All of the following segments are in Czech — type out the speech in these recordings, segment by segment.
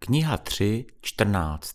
Kniha 3.14.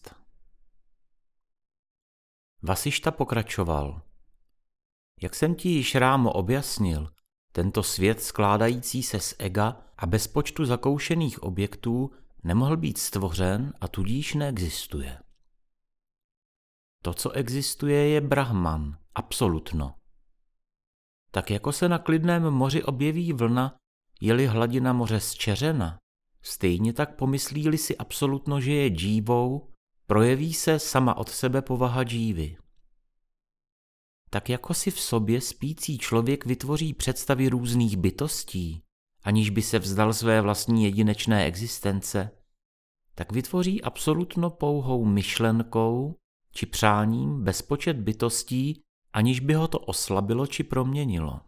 Vasišta pokračoval. Jak jsem ti již rámo objasnil, tento svět skládající se z ega a bez počtu zakoušených objektů nemohl být stvořen a tudíž neexistuje. To, co existuje, je Brahman, absolutno. Tak jako se na klidném moři objeví vlna, je-li hladina moře zčeřena, stejně tak pomyslí-li si absolutno, že je džívou, projeví se sama od sebe povaha džívy. Tak jako si v sobě spící člověk vytvoří představy různých bytostí, aniž by se vzdal své vlastní jedinečné existence, tak vytvoří absolutno pouhou myšlenkou či přáním bezpočet bytostí, aniž by ho to oslabilo či proměnilo.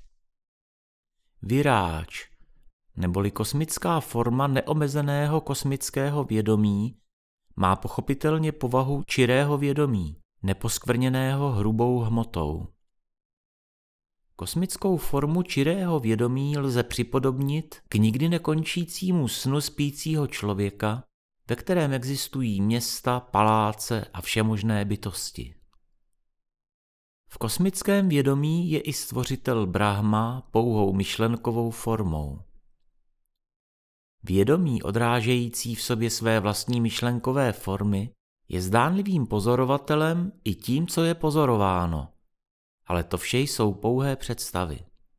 Viráč, neboli kosmická forma neomezeného kosmického vědomí, má pochopitelně povahu čirého vědomí, neposkvrněného hrubou hmotou. Kosmickou formu čirého vědomí lze připodobnit k nikdy nekončícímu snu spícího člověka, ve kterém existují města, paláce a všemožné bytosti. V kosmickém vědomí je i stvořitel Brahma pouhou myšlenkovou formou. Vědomí odrážející v sobě své vlastní myšlenkové formy je zdánlivým pozorovatelem i tím, co je pozorováno, ale to vše jsou pouhé představy.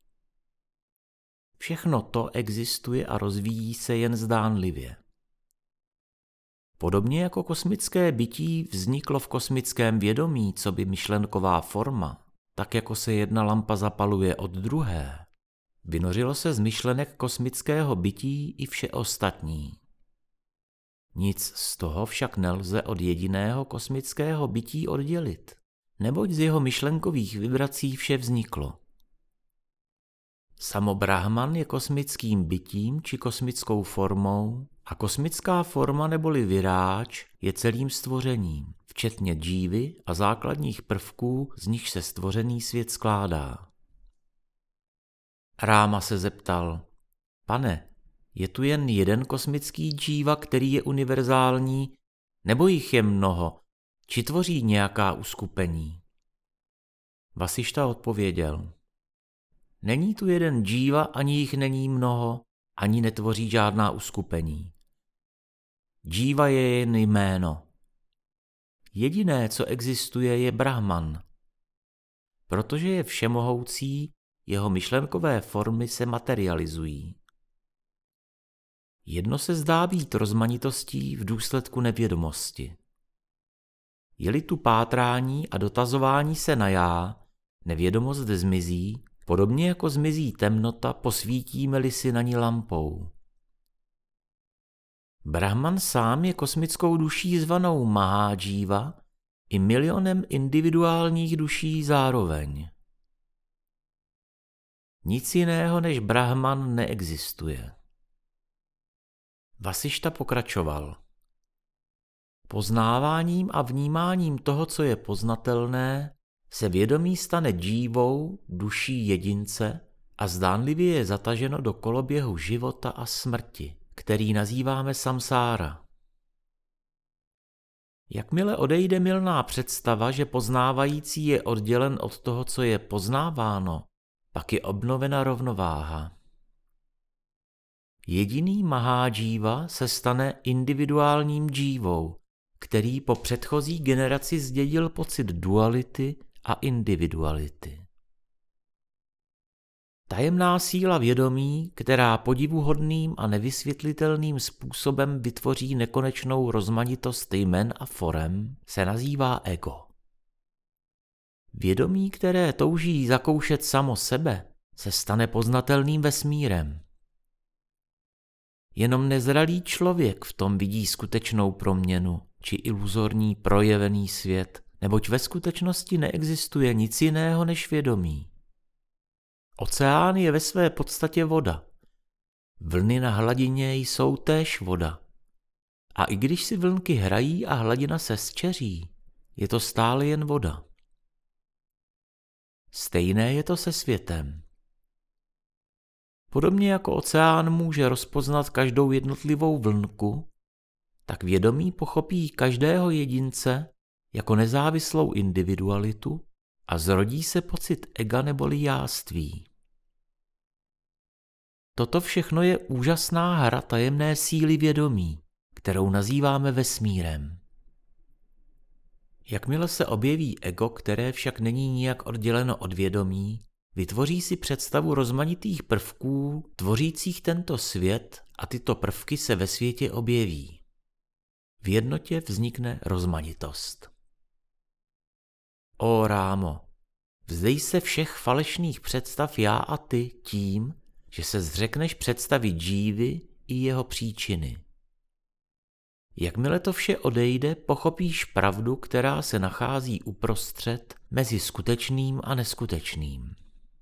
Všechno to existuje a rozvíjí se jen zdánlivě. Podobně jako kosmické bytí vzniklo v kosmickém vědomí coby myšlenková forma, tak jako se jedna lampa zapaluje od druhé, vynořilo se z myšlenek kosmického bytí i vše ostatní. Nic z toho však nelze od jediného kosmického bytí oddělit, neboť z jeho myšlenkových vibrací vše vzniklo. Samo Brahman je kosmickým bytím či kosmickou formou a kosmická forma neboli viráč je celým stvořením, včetně džívy a základních prvků, z nichž se stvořený svět skládá. Ráma se zeptal: Pane, je tu jen jeden kosmický džíva, který je univerzální, nebo jich je mnoho, či tvoří nějaká uskupení? Vasišta odpověděl: Není tu jeden džíva, ani jich není mnoho, ani netvoří žádná uskupení. Džíva je jen jméno. Jediné, co existuje, je Brahman. Protože je všemohoucí, jeho myšlenkové formy se materializují. Jedno se zdá být rozmanitostí v důsledku nevědomosti. Je-li tu pátrání a dotazování se na já, nevědomost zmizí, podobně jako zmizí temnota, posvítíme-li si na ní lampou. Brahman sám je kosmickou duší zvanou Mahádžíva i milionem individuálních duší zároveň. Nic jiného než Brahman neexistuje. Vasišta pokračoval. Poznáváním a vnímáním toho, co je poznatelné, se vědomí stane džívou, duší jedince a zdánlivě je zataženo do koloběhu života a smrti, který nazýváme samsára. Jakmile odejde mylná představa, že poznávající je oddělen od toho, co je poznáváno, pak je obnovena rovnováha. Jediný Mahádžíva se stane individuálním džívou, který po předchozí generaci zdědil pocit duality a individuality. Tajemná síla vědomí, která podivuhodným a nevysvětlitelným způsobem vytvoří nekonečnou rozmanitost jmen a forem, se nazývá ego. Vědomí, které touží zakoušet samo sebe, se stane poznatelným vesmírem. Jenom nezralý člověk v tom vidí skutečnou proměnu či iluzorní projevený svět, neboť ve skutečnosti neexistuje nic jiného než vědomí. Oceán je ve své podstatě voda. Vlny na hladině jsou též voda. A i když si vlnky hrají a hladina se zčeří, je to stále jen voda. Stejné je to se světem. Podobně jako oceán může rozpoznat každou jednotlivou vlnku, tak vědomí pochopí každého jedince jako nezávislou individualitu a zrodí se pocit ega neboli jáství. Toto všechno je úžasná hra tajemné síly vědomí, kterou nazýváme vesmírem. Jakmile se objeví ego, které však není nijak odděleno od vědomí, vytvoří si představu rozmanitých prvků, tvořících tento svět, a tyto prvky se ve světě objeví. V jednotě vznikne rozmanitost. Ó Rámo, vzdej se všech falešných představ já a ty tím, že se zřekneš představy džívy i jeho příčiny. Jakmile to vše odejde, pochopíš pravdu, která se nachází uprostřed mezi skutečným a neskutečným.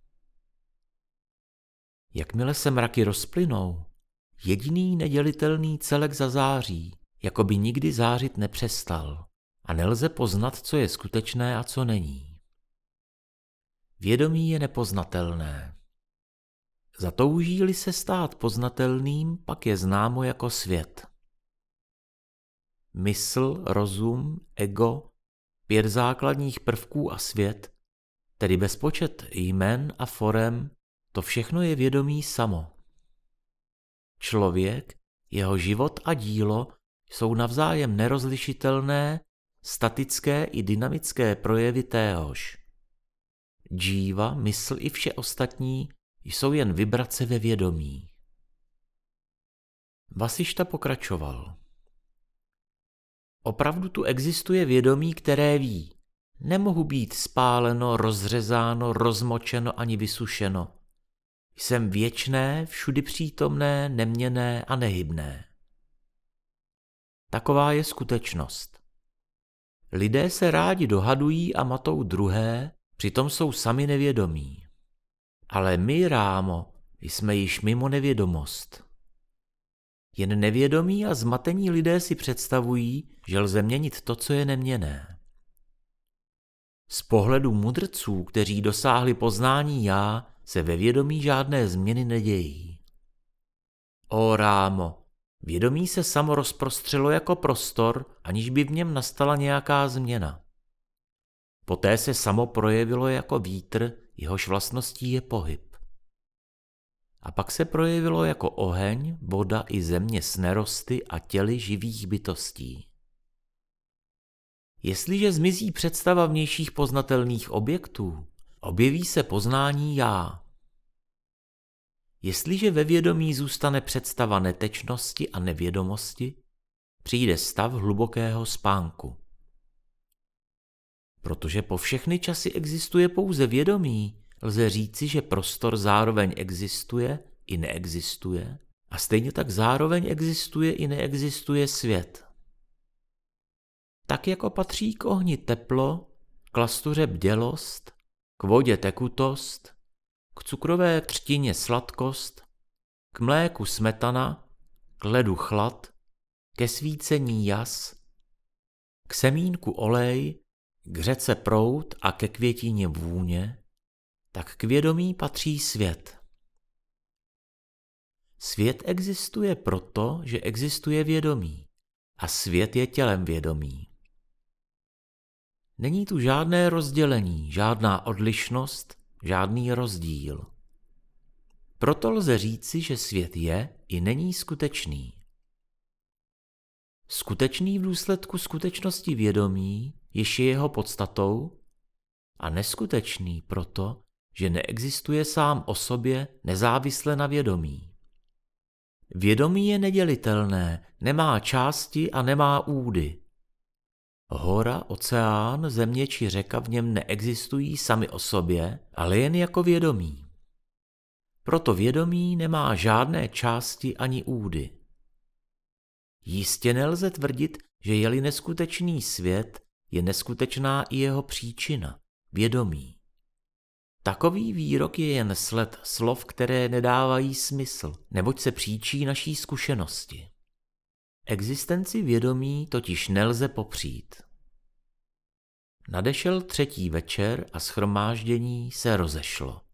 Jakmile se mraky rozplynou, jediný nedělitelný celek zazáří, jako by nikdy zářit nepřestal, a nelze poznat, co je skutečné a co není. Vědomí je nepoznatelné. Zatouží-li se stát poznatelným, pak je známo jako svět. Mysl, rozum, ego, 5 základních prvků a svět, tedy bezpočet jmen a forem, to všechno je vědomí samo. Člověk, jeho život a dílo jsou navzájem nerozlišitelné, statické i dynamické projevy téhož. Džíva, mysl i vše ostatní jsou jen vibrace ve vědomí. Vasišta pokračoval. Opravdu tu existuje vědomí, které ví. Nemohu být spáleno, rozřezáno, rozmočeno ani vysušeno. Jsem věčné, všudy přítomné, neměnné a nehybné. Taková je skutečnost. Lidé se rádi dohadují a matou druhé, přitom jsou sami nevědomí. Ale my, Rámo, jsme již mimo nevědomost. Jen nevědomí a zmatení lidé si představují, že lze měnit to, co je neměnné. Z pohledu mudrců, kteří dosáhli poznání já, se ve vědomí žádné změny nedějí. Ó Rámo, vědomí se samo rozprostřelo jako prostor, aniž by v něm nastala nějaká změna. Poté se samo projevilo jako vítr, jehož vlastností je pohyb. A pak se projevilo jako oheň, voda i země s nerosty a těly živých bytostí. Jestliže zmizí představa vnějších poznatelných objektů, objeví se poznání já. Jestliže ve vědomí zůstane představa netečnosti a nevědomosti, přijde stav hlubokého spánku. Protože po všechny časy existuje pouze vědomí, lze říci, že prostor zároveň existuje i neexistuje, a stejně tak zároveň existuje i neexistuje svět. Tak jako patří k ohni teplo, k lastuře bdělost, k vodě tekutost, k cukrové třtině sladkost, k mléku smetana, k ledu chlad, ke svícení jas, k semínku olej, k řece proud a ke květině vůně, tak k vědomí patří svět. Svět existuje proto, že existuje vědomí, a svět je tělem vědomí. Není tu žádné rozdělení, žádná odlišnost, žádný rozdíl. Proto lze říci, že svět je i není skutečný. Skutečný v důsledku skutečnosti vědomí, jež je jeho podstatou, a neskutečný proto, že neexistuje sám o sobě nezávisle na vědomí. Vědomí je nedělitelné, nemá části a nemá údy. Hora, oceán, země či řeka v něm neexistují sami o sobě, ale jen jako vědomí. Proto vědomí nemá žádné části ani údy. Jistě nelze tvrdit, že je-li neskutečný svět, je neskutečná i jeho příčina, vědomí. Takový výrok je jen sled slov, které nedávají smysl, neboť se příčí naší zkušenosti. Existenci vědomí totiž nelze popřít. Nadešel 3. večer a shromáždění se rozešlo.